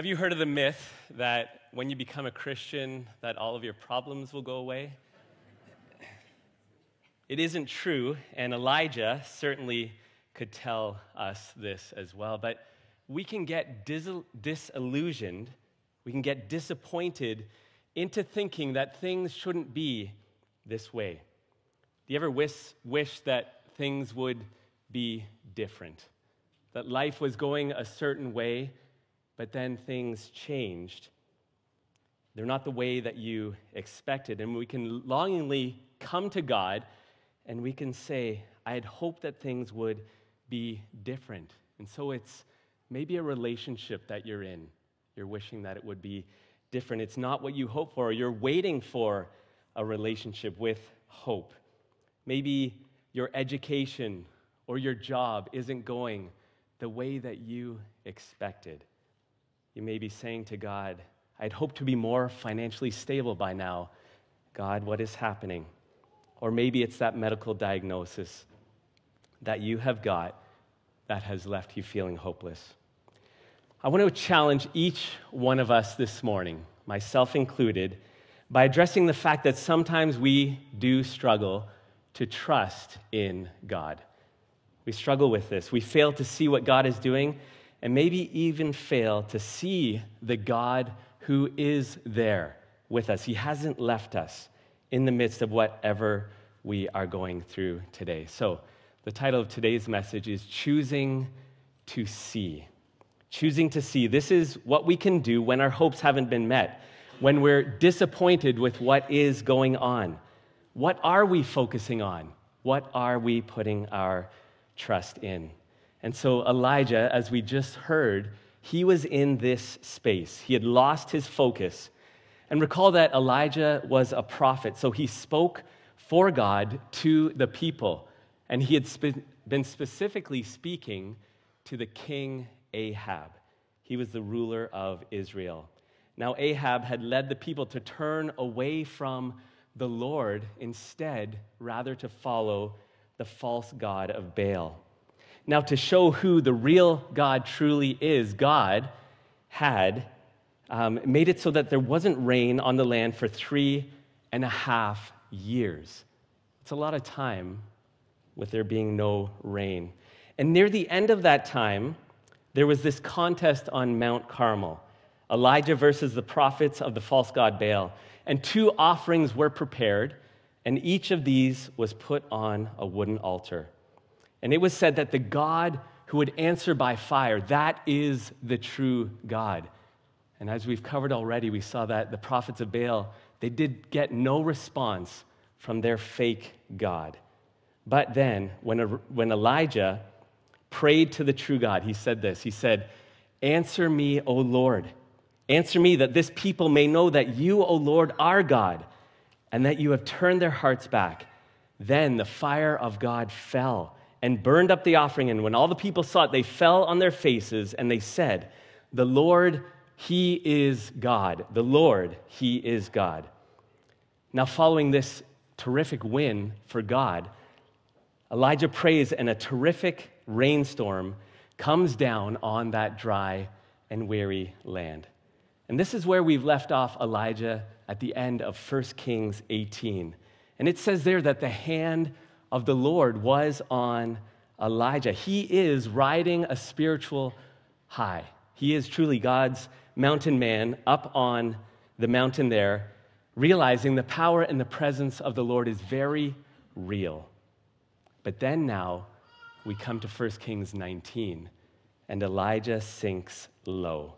Have you heard of the myth that when you become a Christian, that all of your problems will go away? It isn't true, and Elijah certainly could tell us this as well. But we can get disillusioned, we can get disappointed into thinking that things shouldn't be this way. Do you ever wish that things would be different? That life was going a certain way, but then things changed. They're not the way that you expected. And we can longingly come to God and we can say, I had hoped that things would be different. And so it's maybe a relationship that you're in. You're wishing that it would be different. It's not what you hope for. You're waiting for a relationship with hope. Maybe your education or your job isn't going the way that you expected. You may be saying to God, I'd hoped to be more financially stable by now. God, what is happening? Or maybe it's that medical diagnosis that you have got that has left you feeling hopeless. I want to challenge each one of us this morning, myself included, by addressing the fact that sometimes we do struggle to trust in God. We struggle with this. We fail to see what God is doing, and maybe even fail to see the God who is there with us. He hasn't left us in the midst of whatever we are going through today. So, the title of today's message is Choosing to See. Choosing to see. This is what we can do when our hopes haven't been met, when we're disappointed with what is going on. What are we focusing on? What are we putting our trust in? And so Elijah, as we just heard, he was in this space. He had lost his focus. And recall that Elijah was a prophet, so he spoke for God to the people. And he had been specifically speaking to the king Ahab. He was the ruler of Israel. Now Ahab had led the people to turn away from the Lord instead, rather to follow the false god of Baal. Now, to show who the real God truly is, God had made it so that there wasn't rain on the land for 3.5 years. It's a lot of time with there being no rain. And near the end of that time, there was this contest on Mount Carmel, Elijah versus the prophets of the false god Baal. And 2 offerings were prepared, and each of these was put on a wooden altar. And it was said that the God who would answer by fire, that is the true God. And as we've covered already, we saw that the prophets of Baal, they did get no response from their fake God. But then, when Elijah prayed to the true God, he said this. He said, "Answer me, O Lord. Answer me that this people may know that you, O Lord, are God, and that you have turned their hearts back." Then the fire of God fell and burned up the offering. And when all the people saw it, they fell on their faces and they said, "The Lord, He is God. The Lord, He is God." Now, following this terrific win for God, Elijah prays and a terrific rainstorm comes down on that dry and weary land. And this is where we've left off Elijah at the end of 1 Kings 18. And it says there that the hand of the Lord was on Elijah. He is riding a spiritual high. He is truly God's mountain man up on the mountain there, realizing the power and the presence of the Lord is very real. But then now we come to 1 Kings 19, and Elijah sinks low.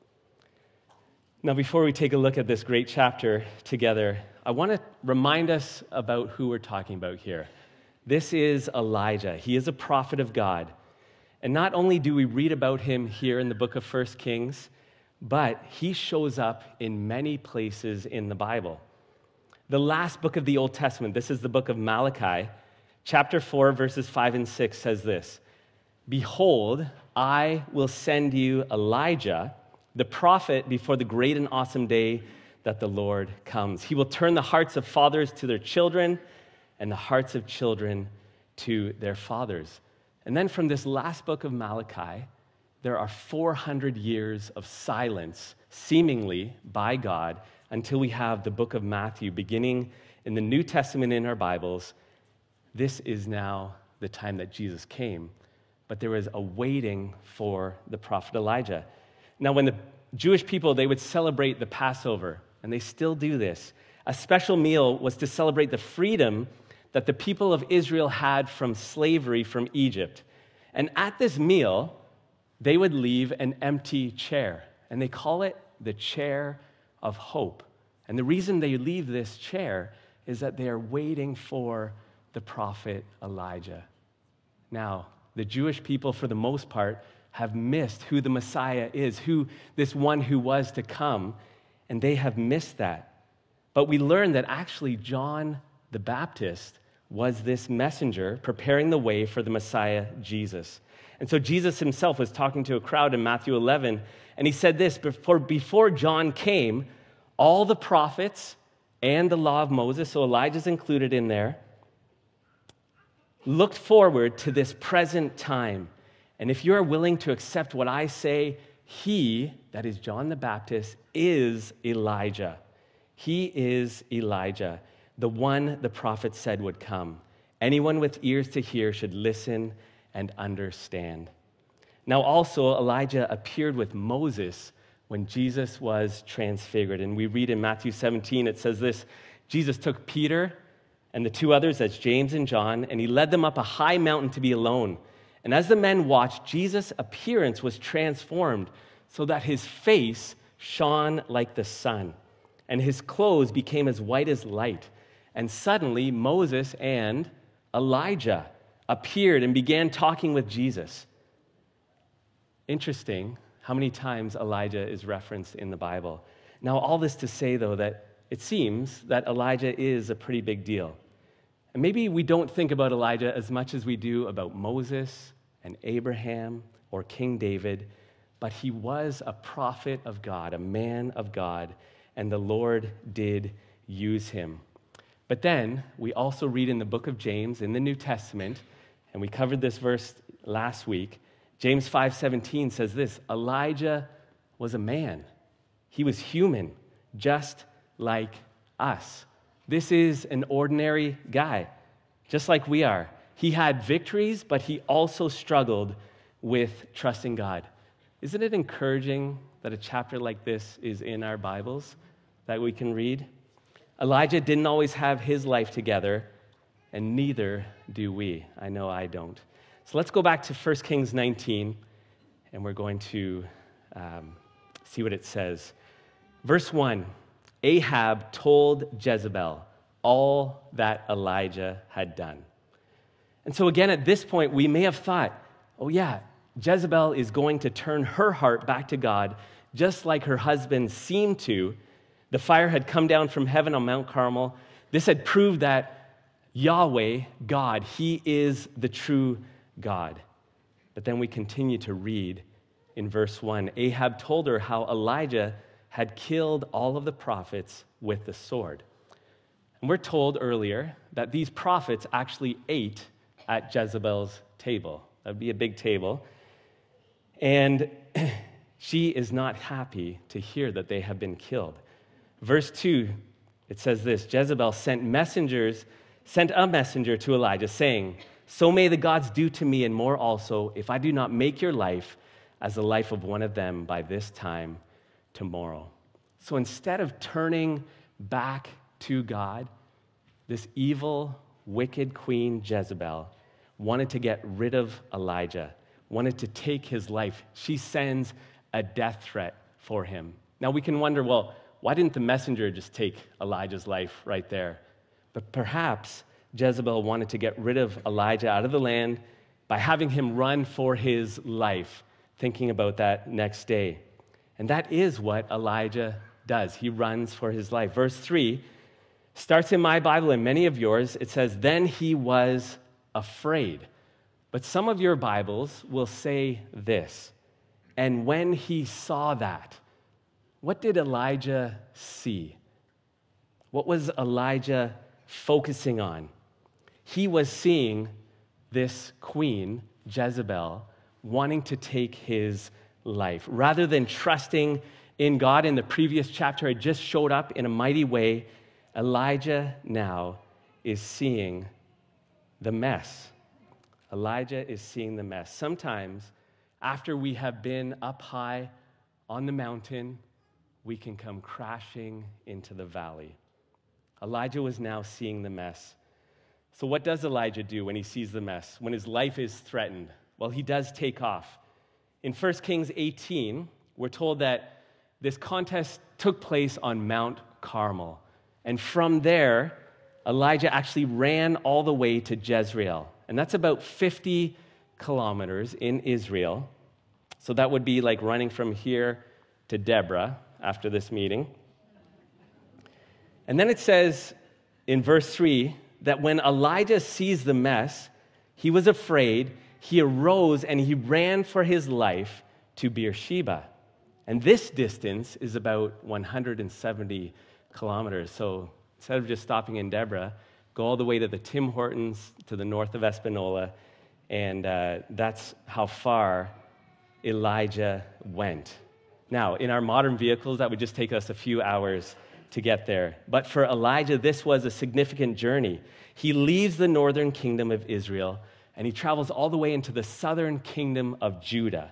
Now, before we take a look at this great chapter together, I want to remind us about who we're talking about here. This is Elijah. He is a prophet of God. And not only do we read about him here in the book of 1 Kings, but he shows up in many places in the Bible. The last book of the Old Testament, this is the book of Malachi, chapter 4, verses 5 and 6 says this, "Behold, I will send you Elijah, the prophet, before the great and awesome day that the Lord comes. He will turn the hearts of fathers to their children and the hearts of children to their fathers." And then from this last book of Malachi, there are 400 years of silence, seemingly by God, until we have the book of Matthew beginning in the New Testament in our Bibles. This is now the time that Jesus came, but there was a waiting for the prophet Elijah. Now, when the Jewish people, they would celebrate the Passover, and they still do this. A special meal was to celebrate the freedom that the people of Israel had from slavery from Egypt. And at this meal, they would leave an empty chair, and they call it the chair of hope. And the reason they leave this chair is that they are waiting for the prophet Elijah. Now, the Jewish people, for the most part, have missed who the Messiah is, who this one who was to come, and they have missed that. But we learn that actually John the Baptist was this messenger preparing the way for the Messiah, Jesus. And so Jesus himself was talking to a crowd in Matthew 11, and he said this, before John came, all the prophets and the law of Moses, so Elijah's included in there, looked forward to this present time. And if you are willing to accept what I say, he, that is John the Baptist, is Elijah. He is Elijah, the one the prophet said would come. Anyone with ears to hear should listen and understand. Now also Elijah appeared with Moses when Jesus was transfigured. And we read in Matthew 17, it says this, Jesus took Peter and the two others, that's James and John, and he led them up a high mountain to be alone. And as the men watched, Jesus' appearance was transformed so that his face shone like the sun, and his clothes became as white as light. And suddenly Moses and Elijah appeared and began talking with Jesus. Interesting how many times Elijah is referenced in the Bible. Now, all this to say, though, that it seems that Elijah is a pretty big deal. And maybe we don't think about Elijah as much as we do about Moses and Abraham or King David, but he was a prophet of God, a man of God, and the Lord did use him. But then we also read in the book of James in the New Testament, and we covered this verse last week, James 5:17 says this, Elijah was a man. He was human, just like us. This is an ordinary guy, just like we are. He had victories, but he also struggled with trusting God. Isn't it encouraging that a chapter like this is in our Bibles that we can read? Elijah didn't always have his life together, and neither do we. I know I don't. So let's go back to 1 Kings 19, and we're going to see what it says. Verse 1, Ahab told Jezebel all that Elijah had done. And so again, at this point, we may have thought, oh yeah, Jezebel is going to turn her heart back to God, just like her husband seemed to. The fire had come down from heaven on Mount Carmel. This had proved that Yahweh, God, he is the true God. But then we continue to read in verse 1, Ahab told her how Elijah had killed all of the prophets with the sword. And we're told earlier that these prophets actually ate at Jezebel's table. That would be a big table. And she is not happy to hear that they have been killed. Verse 2, it says this, Jezebel sent a messenger to Elijah, saying, so may the gods do to me and more also, if I do not make your life as the life of one of them by this time tomorrow. So instead of turning back to God, this evil, wicked queen Jezebel wanted to get rid of Elijah, wanted to take his life. She sends a death threat for him. Now we can wonder, well, why didn't the messenger just take Elijah's life right there? But perhaps Jezebel wanted to get rid of Elijah out of the land by having him run for his life, thinking about that next day. And that is what Elijah does. He runs for his life. Verse 3 starts in my Bible and many of yours. It says, then he was afraid. But some of your Bibles will say this, and when he saw that, what did Elijah see? What was Elijah focusing on? He was seeing this queen, Jezebel, wanting to take his life. Rather than trusting in God in the previous chapter, it just showed up in a mighty way. Elijah now is seeing the mess. Elijah is seeing the mess. Sometimes, after we have been up high on the mountain, we can come crashing into the valley. Elijah was now seeing the mess. So what does Elijah do when he sees the mess, when his life is threatened? Well, he does take off. In 1 Kings 18, we're told that this contest took place on Mount Carmel. And from there, Elijah actually ran all the way to Jezreel. And that's about 50 kilometers in Israel. So that would be like running from here to Deborah after this meeting. And then it says in verse 3 that when Elijah sees the mess, he was afraid. He arose and he ran for his life to Beersheba. And this distance is about 170 kilometers. So instead of just stopping in Deborah, go all the way to the Tim Hortons to the north of Espanola. And that's how far Elijah went. Now, in our modern vehicles, that would just take us a few hours to get there. But for Elijah, this was a significant journey. He leaves the northern kingdom of Israel, and he travels all the way into the southern kingdom of Judah.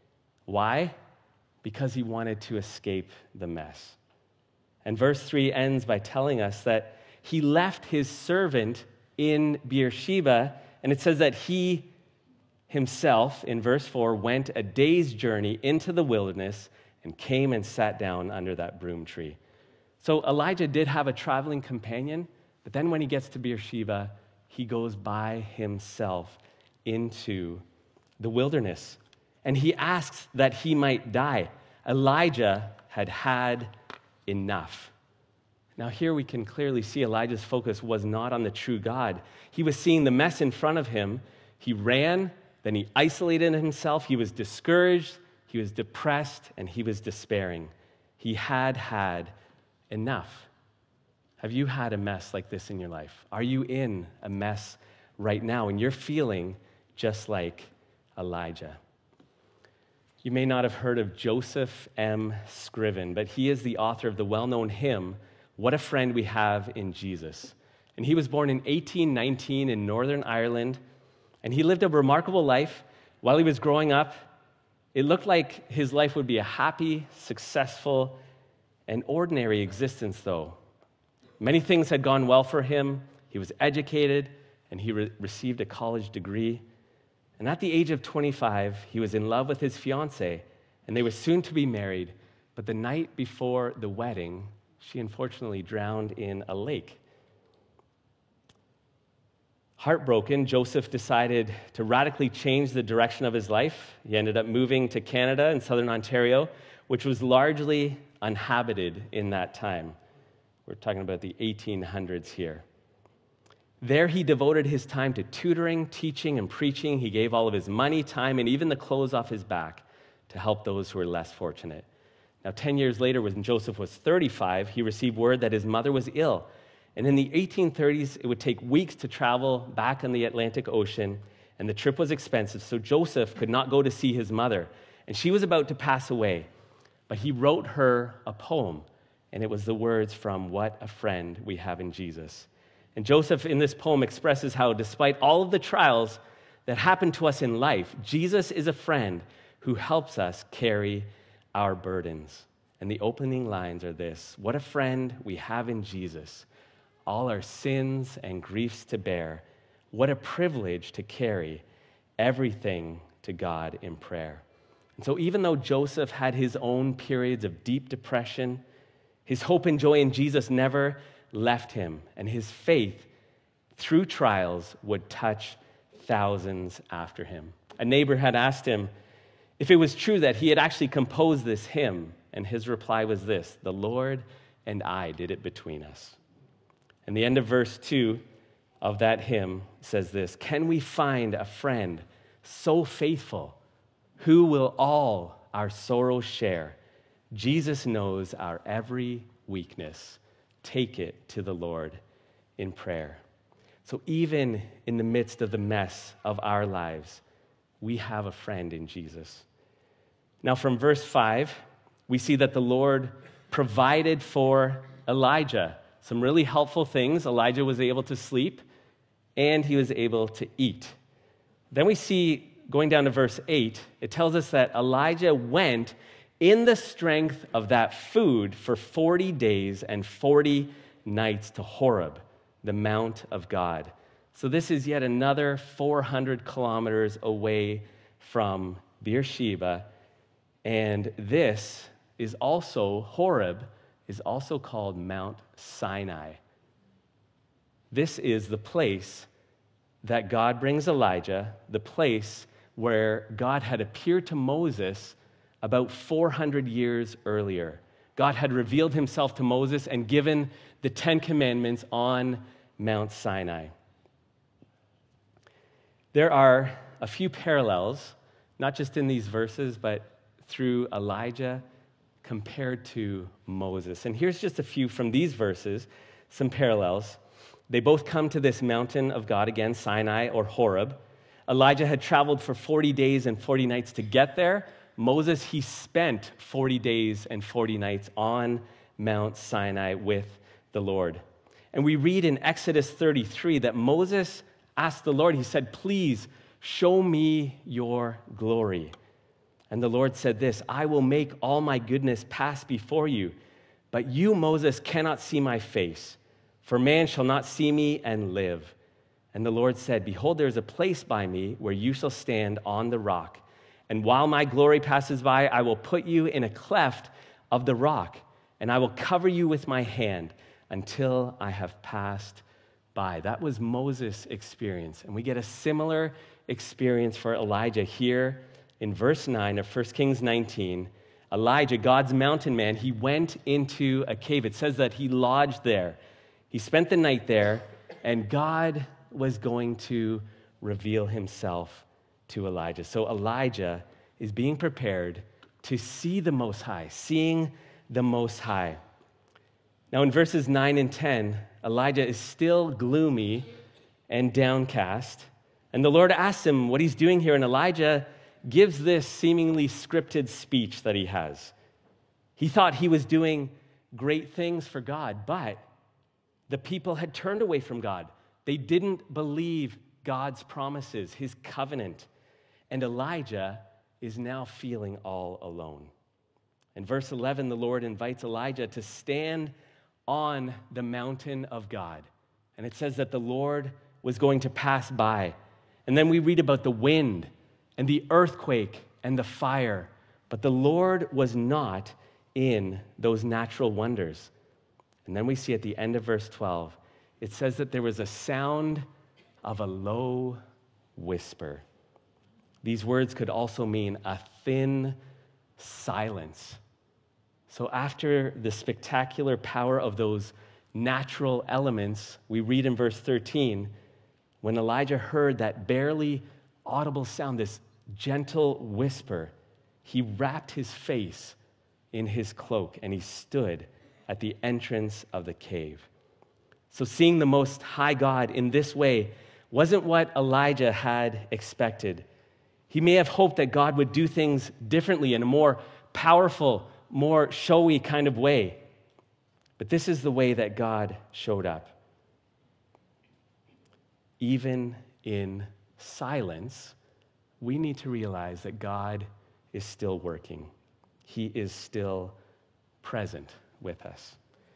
Why? Because he wanted to escape the mess. And verse 3 ends by telling us that he left his servant in Beersheba, and it says that he himself, in verse 4, went a day's journey into the wilderness and came and sat down under that broom tree. So Elijah did have a traveling companion, but then when he gets to Beersheba, he goes by himself into the wilderness. And he asks that he might die. Elijah had had enough. Now here we can clearly see Elijah's focus was not on the true God. He was seeing the mess in front of him. He ran, then he isolated himself. He was discouraged, he was depressed, and he was despairing. He had had enough. Have you had a mess like this in your life? Are you in a mess right now and you're feeling just like Elijah? You may not have heard of Joseph M. Scriven, but he is the author of the well-known hymn, "What a Friend We Have in Jesus." And he was born in 1819 in Northern Ireland, and he lived a remarkable life. While he was growing up, it looked like his life would be a happy, successful, and ordinary existence, though. Many things had gone well for him. He was educated, and he received a college degree. And at the age of 25, he was in love with his fiancée, and they were soon to be married. But the night before the wedding, she unfortunately drowned in a lake. Heartbroken, Joseph decided to radically change the direction of his life. He ended up moving to Canada and southern Ontario, which was largely uninhabited in that time. We're talking about the 1800s here. There he devoted his time to tutoring, teaching, and preaching. He gave all of his money, time, and even the clothes off his back to help those who were less fortunate. Now, 10 years later, when Joseph was 35, he received word that his mother was ill. And in the 1830s, it would take weeks to travel back on the Atlantic Ocean, and the trip was expensive, so Joseph could not go to see his mother. And she was about to pass away, but he wrote her a poem, and it was the words from "What a Friend We Have in Jesus." And Joseph, in this poem, expresses how, despite all of the trials that happen to us in life, Jesus is a friend who helps us carry our burdens. And the opening lines are this: "What a friend we have in Jesus, all our sins and griefs to bear. What a privilege to carry everything to God in prayer." And so even though Joseph had his own periods of deep depression, his hope and joy in Jesus never left him, and his faith through trials would touch thousands after him. A neighbor had asked him if it was true that he had actually composed this hymn, and his reply was this: "The Lord and I did it between us." And the end of verse 2 of that hymn says this: "Can we find a friend so faithful who will all our sorrows share? Jesus knows our every weakness. Take it to the Lord in prayer." So even in the midst of the mess of our lives, we have a friend in Jesus. Now, from verse 5, we see that the Lord provided for Elijah some really helpful things. Elijah was able to sleep, and he was able to eat. Then we see, going down to verse 8, it tells us that Elijah went in the strength of that food for 40 days and 40 nights to Horeb, the Mount of God. So this is yet another 400 kilometers away from Beersheba. And this is also, Horeb is also called Mount Sinai. This is the place that God brings Elijah, the place where God had appeared to Moses about 400 years earlier. God had revealed himself to Moses and given the Ten Commandments on Mount Sinai. There are a few parallels, not just in these verses, but through Elijah compared to Moses. And here's just a few from these verses, some parallels. They both come to this mountain of God again, Sinai or Horeb. Elijah had traveled for 40 days and 40 nights to get there. Moses, he spent 40 days and 40 nights on Mount Sinai with the Lord. And we read in Exodus 33 that Moses asked the Lord, he said, "Please show me your glory." And the Lord said this, "I will make all my goodness pass before you, but you, Moses, cannot see my face, for man shall not see me and live." And the Lord said, "Behold, there is a place by me where you shall stand on the rock. And while my glory passes by, I will put you in a cleft of the rock, and I will cover you with my hand until I have passed by." That was Moses' experience. And we get a similar experience for Elijah here in verse 9 of 1 Kings 19. Elijah, God's mountain man, he went into a cave. It says that he lodged there. He spent the night there, and God was going to reveal himself to Elijah. So Elijah is being prepared to see the Most High, seeing the Most High. Now in verses 9 and 10, Elijah is still gloomy and downcast. And the Lord asks him what he's doing here, and Elijah gives this seemingly scripted speech that he has. He thought he was doing great things for God, but the people had turned away from God. They didn't believe God's promises, his covenant. And Elijah is now feeling all alone. In verse 11, the Lord invites Elijah to stand on the mountain of God. And it says that the Lord was going to pass by. And then we read about the wind and the earthquake and the fire. But the Lord was not in those natural wonders. And then we see at the end of verse 12, it says that there was a sound of a low whisper. These words could also mean a thin silence. So after the spectacular power of those natural elements, we read in verse 13, when Elijah heard that barely audible sound, this gentle whisper, he wrapped his face in his cloak and he stood at the entrance of the cave. So seeing the Most High God in this way wasn't what Elijah had expected. He may have hoped that God would do things differently in a more powerful, more showy kind of way. But this is the way that God showed up. Even in silence, we need to realize that God is still working. He is still present with us.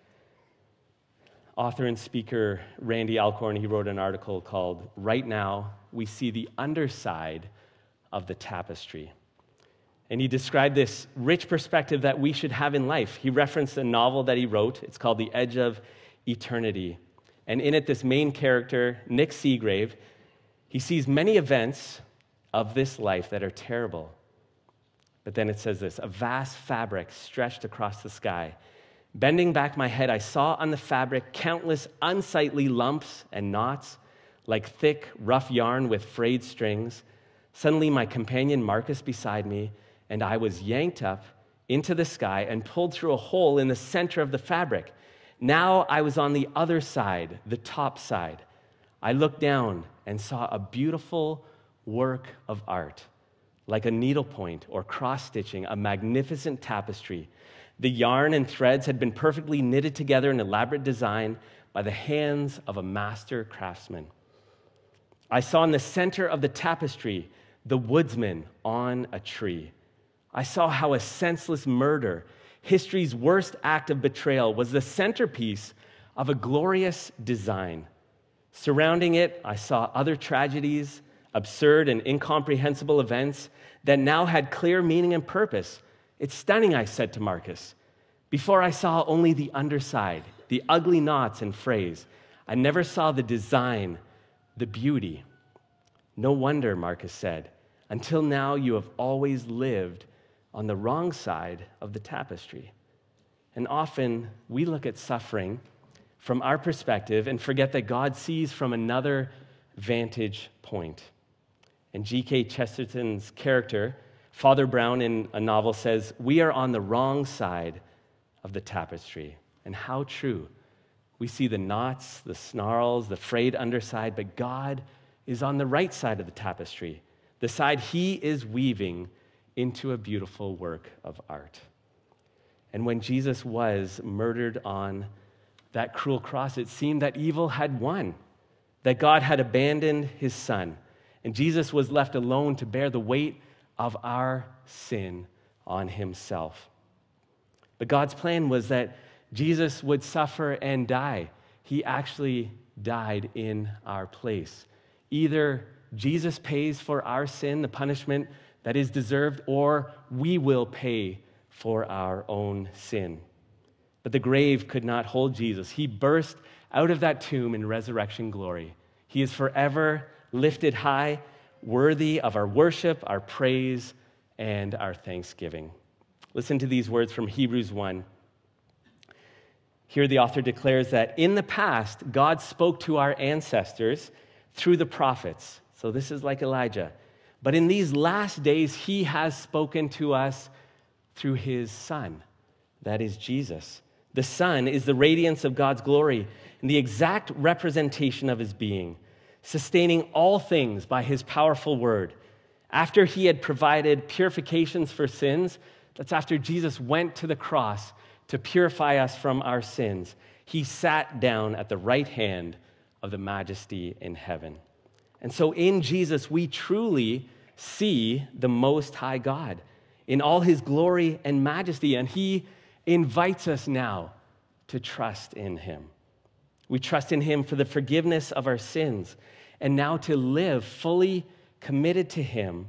Author and speaker Randy Alcorn, he wrote an article called "Right Now, We See the Underside of the Tapestry." And he described this rich perspective that we should have in life. He referenced a novel that he wrote. It's called The Edge of Eternity. And in it, this main character, Nick Seagrave, he sees many events of this life that are terrible. But then it says this, "A vast fabric stretched across the sky. Bending back my head, I saw on the fabric countless unsightly lumps and knots, like thick, rough yarn with frayed strings. Suddenly, my companion Marcus beside me, and I was yanked up into the sky and pulled through a hole in the center of the fabric. Now I was on the other side, the top side. I looked down and saw a beautiful work of art. like a needlepoint or cross-stitching, a magnificent tapestry. The yarn and threads had been perfectly knitted together in elaborate design by the hands of a master craftsman. I saw in the center of the tapestry the woodsman on a tree. I saw how a senseless murder, history's worst act of betrayal, was the centerpiece of a glorious design. Surrounding it, I saw other tragedies, absurd and incomprehensible events that now had clear meaning and purpose. It's stunning, I said to Marcus. Before I saw only the underside, the ugly knots and frays. I never saw the design, the beauty. No wonder, Marcus said. Until now, you have always lived on the wrong side of the tapestry. And often, we look at suffering from our perspective and forget that God sees from another vantage point. And G.K. Chesterton's character, Father Brown, in a novel says, "We are on the wrong side of the tapestry." And how true. We see the knots, the snarls, the frayed underside, but God is on the right side of the tapestry, the side He is weaving into a beautiful work of art. And when Jesus was murdered on that cruel cross, it seemed that evil had won, that God had abandoned His Son, and Jesus was left alone to bear the weight of our sin on Himself. But God's plan was that Jesus would suffer and die. He actually died in our place. Either Jesus pays for our sin, the punishment that is deserved, or we will pay for our own sin. But the grave could not hold Jesus. He burst out of that tomb in resurrection glory. He is forever lifted high, worthy of our worship, our praise, and our thanksgiving. Listen to these words from Hebrews 1. Here the author declares that in the past, God spoke to our ancestors through the prophets. So this is like Elijah. But in these last days, He has spoken to us through His Son, that is Jesus. The Son is the radiance of God's glory and the exact representation of His being, sustaining all things by His powerful word. After He had provided purifications for sins, that's after Jesus went to the cross to purify us from our sins, He sat down at the right hand of the Majesty in heaven. And so in Jesus, we truly see the Most High God in all His glory and majesty, and He invites us now to trust in Him. We trust in Him for the forgiveness of our sins, and now to live fully committed to Him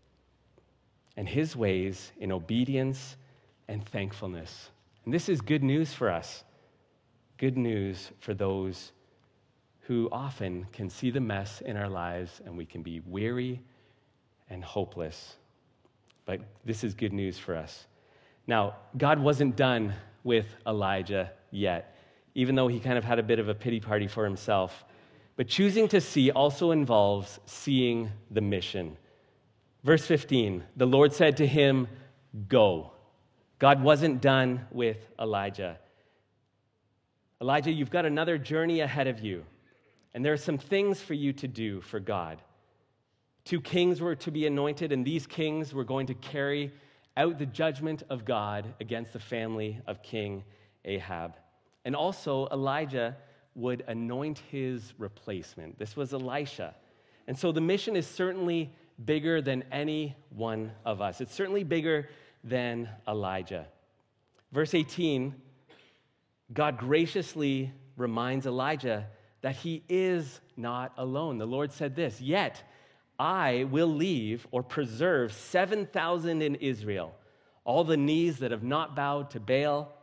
and His ways in obedience and thankfulness. And this is good news for us, good news for those who often can see the mess in our lives and we can be weary and hopeless. But this is good news for us. Now, God wasn't done with Elijah yet, even though He kind of had a bit of a pity party for Himself. But choosing to see also involves seeing the mission. Verse 15, the Lord said to him, "Go." God wasn't done with Elijah. Elijah, you've got another journey ahead of you, and there are some things for you to do for God. 2 kings were to be anointed, and these kings were going to carry out the judgment of God against the family of King Ahab. And also, Elijah would anoint his replacement. This was Elisha. And so the mission is certainly bigger than any one of us. It's certainly bigger than Elijah. Verse 18, God graciously reminds Elijah that he is not alone. The Lord said this, "Yet I will leave or preserve 7,000 in Israel, all the knees that have not bowed to Baal,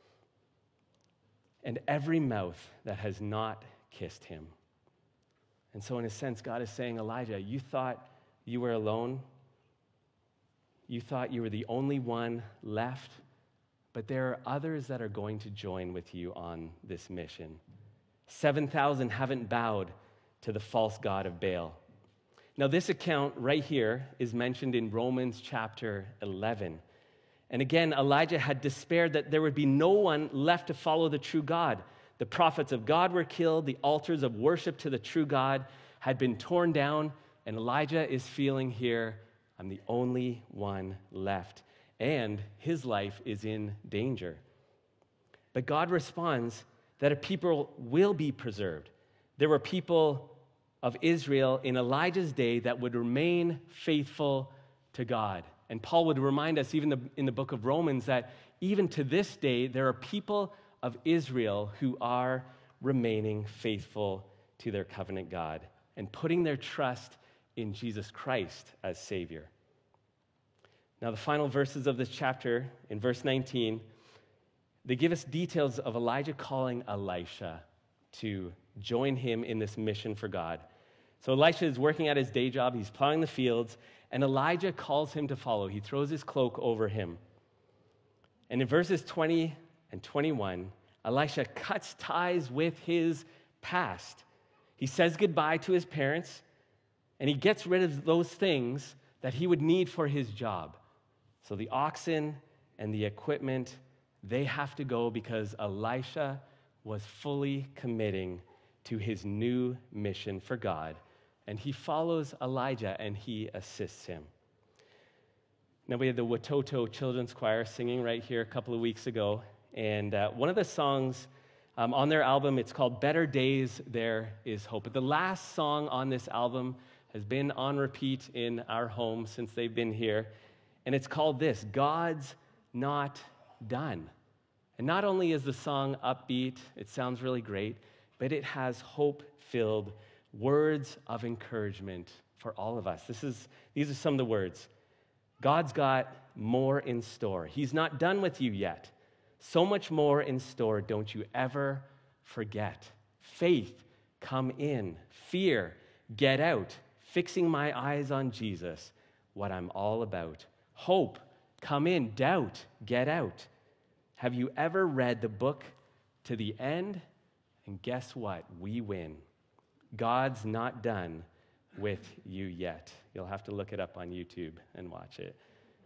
and every mouth that has not kissed him." And so in a sense, God is saying, Elijah, you thought you were alone. You thought you were the only one left, but there are others that are going to join with you on this mission. 7,000 haven't bowed to the false god of Baal. Now, this account right here is mentioned in Romans chapter 11. And again, Elijah had despaired that there would be no one left to follow the true God. The prophets of God were killed. The altars of worship to the true God had been torn down. And Elijah is feeling here I'm the only one left, and his life is in danger. But God responds that a people will be preserved. There were people of Israel in Elijah's day that would remain faithful to God. And Paul would remind us, even in the book of Romans, that even to this day, there are people of Israel who are remaining faithful to their covenant God and putting their trust in Jesus Christ as Savior. Now, the final verses of this chapter, in verse 19, they give us details of Elijah calling Elisha to join him in this mission for God. So Elisha is working at his day job, he's plowing the fields, and Elijah calls him to follow. He throws his cloak over him. And in verses 20 and 21, Elisha cuts ties with his past. He says goodbye to his parents, and he gets rid of those things that he would need for his job. So the oxen and the equipment, they have to go because Elisha was fully committing to his new mission for God. And he follows Elijah and he assists him. Now, we had the Watoto Children's Choir singing right here a couple of weeks ago. And one of the songs on their album, it's called Better Days, There Is Hope. But the last song on this album has been on repeat in our home since they've been here. And it's called this, God's Not Done. And not only is the song upbeat, it sounds really great, but it has hope-filled words of encouragement for all of us. These are some of the words. God's got more in store. He's not done with you yet. So much more in store, don't you ever forget. Faith, come in. Fear, get out. Fixing my eyes on Jesus, what I'm all about. Hope, come in. Doubt, get out. Have you ever read the book to the end? And guess what? We win. God's not done with you yet. You'll have to look it up on YouTube and watch it.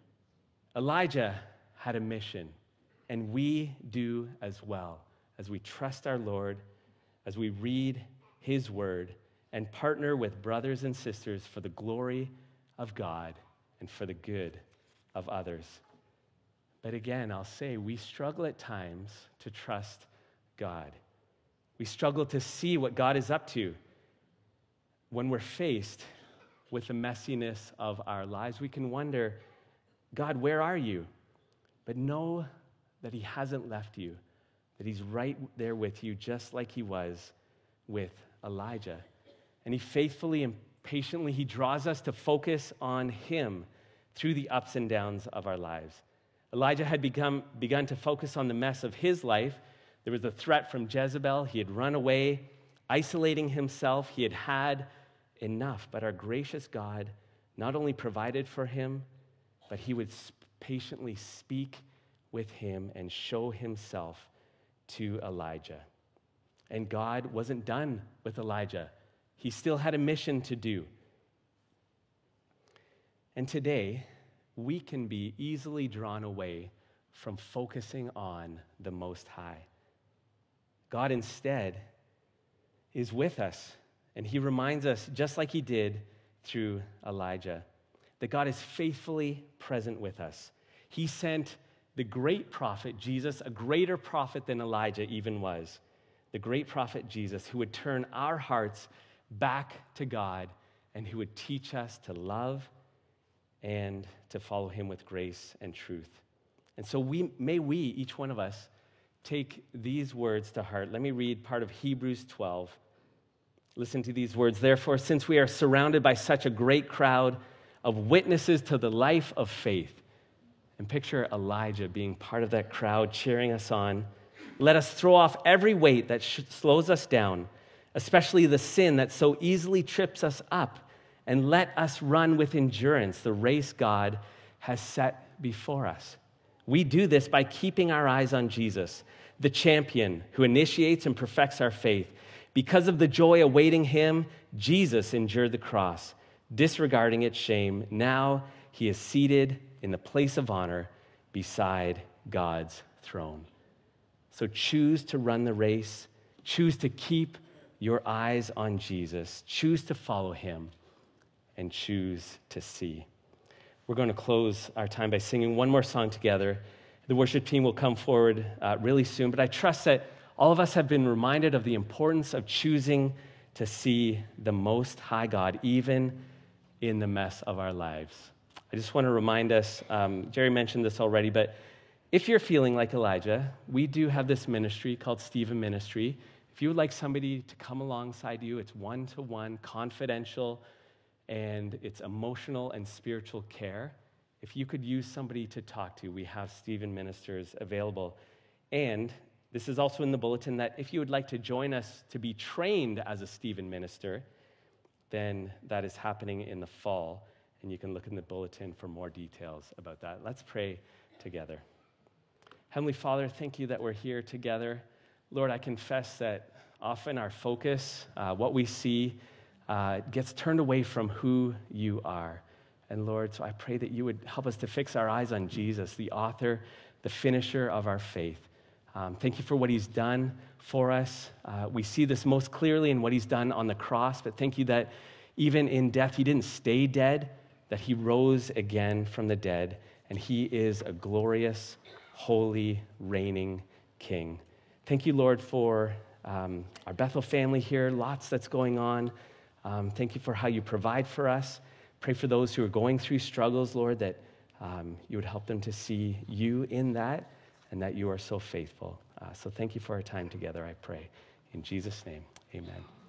Elijah had a mission, and we do as well, as we trust our Lord, as we read his word, and partner with brothers and sisters for the glory of God and for the good of others. But again, I'll say, we struggle at times to trust God. We struggle to see what God is up to. When we're faced with the messiness of our lives, we can wonder, God, where are you? But know that he hasn't left you, that he's right there with you, just like he was with Elijah. And he faithfully and patiently, he draws us to focus on him through the ups and downs of our lives. Elijah had begun to focus on the mess of his life. There was a threat from Jezebel. He had run away, isolating himself. He had had enough. But our gracious God not only provided for him, but he would patiently speak with him and show himself to Elijah. And God wasn't done with Elijah. He still had a mission to do. And today, we can be easily drawn away from focusing on the Most High. God instead is with us, and he reminds us, just like he did through Elijah, that God is faithfully present with us. He sent the great prophet, Jesus, a greater prophet than Elijah even was, the great prophet Jesus, who would turn our hearts back to God and who would teach us to love and to follow him with grace and truth. And so may we, each one of us, take these words to heart. Let me read part of Hebrews 12. Listen to these words. Therefore, since we are surrounded by such a great crowd of witnesses to the life of faith, and picture Elijah being part of that crowd cheering us on, let us throw off every weight that slows us down, especially the sin that so easily trips us up, and let us run with endurance the race God has set before us. We do this by keeping our eyes on Jesus, the champion who initiates and perfects our faith. Because of the joy awaiting him, Jesus endured the cross, disregarding its shame. Now he is seated in the place of honor beside God's throne. So choose to run the race. Choose to keep your eyes on Jesus. Choose to follow him, and choose to see. we're going to close our time by singing one more song together. The worship team will come forward really soon, but I trust that all of us have been reminded of the importance of choosing to see the Most High God, even in the mess of our lives. I just want to remind us, Jerry mentioned this already, but if you're feeling like Elijah, we do have this ministry called Stephen Ministry. If you would like somebody to come alongside you, it's one-to-one, confidential, and it's emotional and spiritual care. If you could use somebody to talk to, we have Stephen Ministers available. And this is also in the bulletin that if you would like to join us to be trained as a Stephen Minister, then that is happening in the fall, and you can look in the bulletin for more details about that. Let's pray together. Heavenly Father, thank you that we're here together. Lord, I confess that often our focus, what we see, gets turned away from who you are. And Lord, so I pray that you would help us to fix our eyes on Jesus, the author, the finisher of our faith. Thank you for what he's done for us. We see this most clearly in what he's done on the cross, but thank you that even in death, he didn't stay dead, that he rose again from the dead, and he is a glorious, holy, reigning King. Thank you, Lord, for our Bethel family here, lots that's going on. Thank you for how you provide for us. Pray for those who are going through struggles, Lord, that you would help them to see you in that and that you are so faithful. So thank you for our time together, I pray. In Jesus' name, amen.